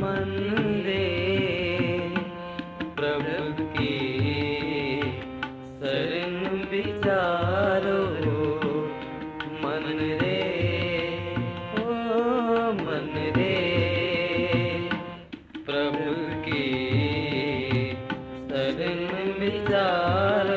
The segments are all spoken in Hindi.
मन रे प्रभु की शरण विचारो मन रे ओ मन रे प्रभु की शरण विचारो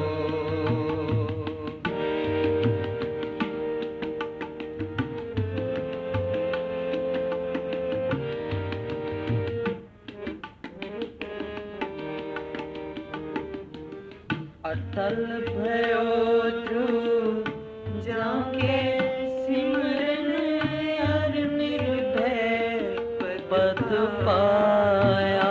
अटल भयो ध्रुव जाके सिमरन हर निर्भय पद पाया।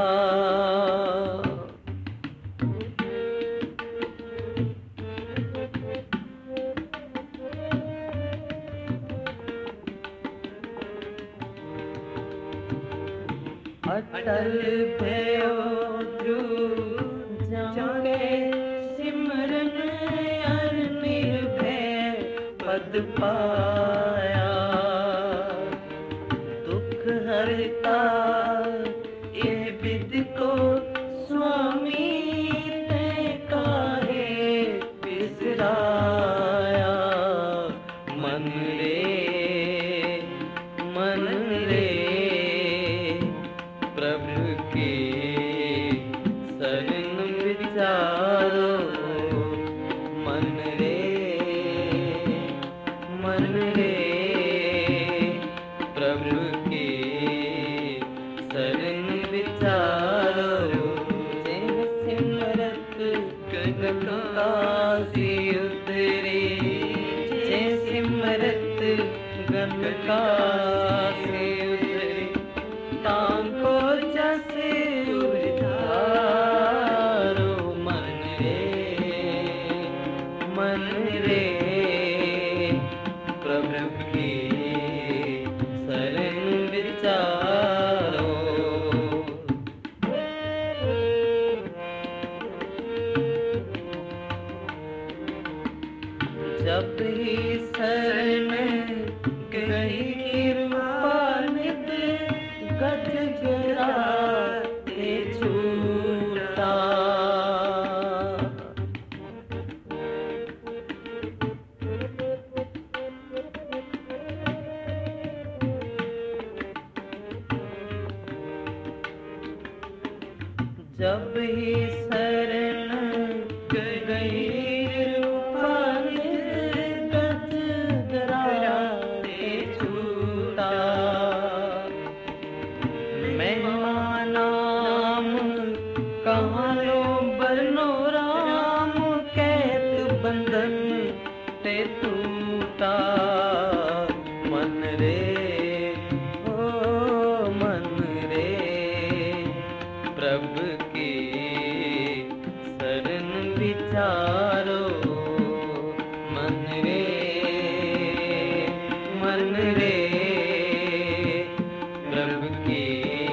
अटल भयो ध्रुव जाके सिमरन हर निर्भय पद पाया। दुख हरता ये विद को स्वामी ने काहे बिसराया। मन रे प्रभु की शरण विचारो मन रे प्रभु की शरण विचारो। जय सिमरत गगन काशी उतरे जय सिमरत गगन काशी उतरे तांको जैसे मन रे प्रभु की शरण विचारो। जब ही शरण गई कृपानिध गज जरा ते छूटा। जब ही शरण गई रूपानिध गज जरा ते छूटा। महिमा नाम कहाँ लो बरनो राम कैद बंधन ते टूटा। मन रे ओ मन रे प्रभु की शरण विचारो मन रे प्रभु की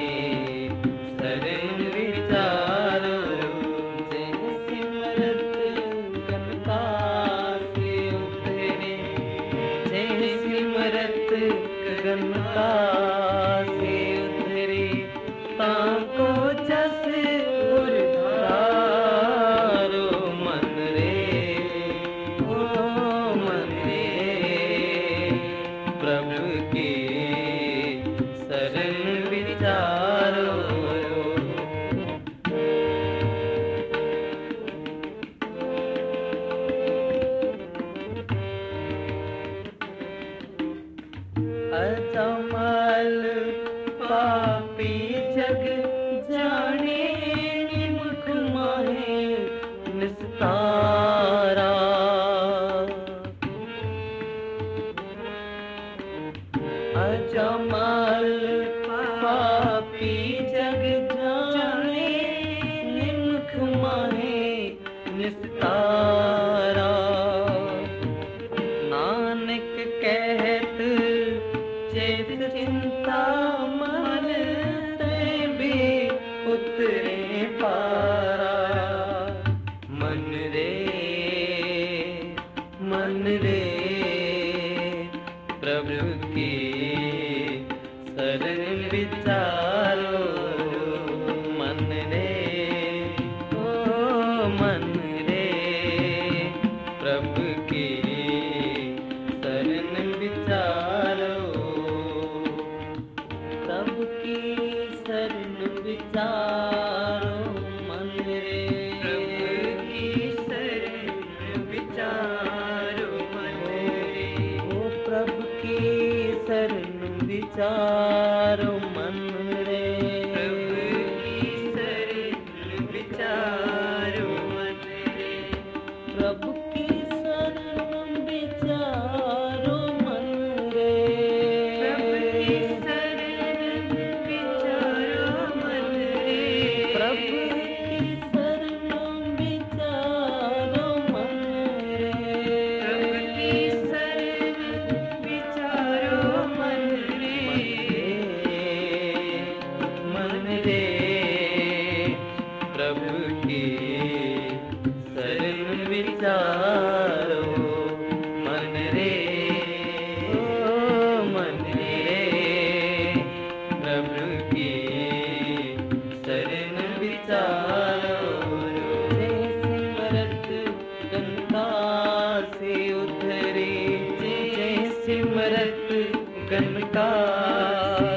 शरण विचारो। जय सिमरत गगन काशी उतरे जय सिमरत गगन काशी उतरे ताको जस उधारो मन रे ओ मन रे प्रभु की शरण विचारो। अजमल पापी जग जाने निमुख माहे निस्तारा। अजमल पापी जग जाने निमुख माहे निस्तारा। नानक कहत चेत चिंता मन ते भी उतरे पारा। मन रे प्रभु की शरण विचारो विचारो मन रे, प्रभु की शरण विचारो मन रे, प्रभु की शरण विचारो मन रे, प्रभु की शरण विचारो मन रे, प्रभु की शरण विचारो मन रे, प्रभु की शरण विचारो मन रे, मन रे, प्रभु की शरण विचारो मन रे, ओ मन रे, प्रभु की शरण विचारो, सिमरत गंगा से उतरे, जय सिमरत गंगा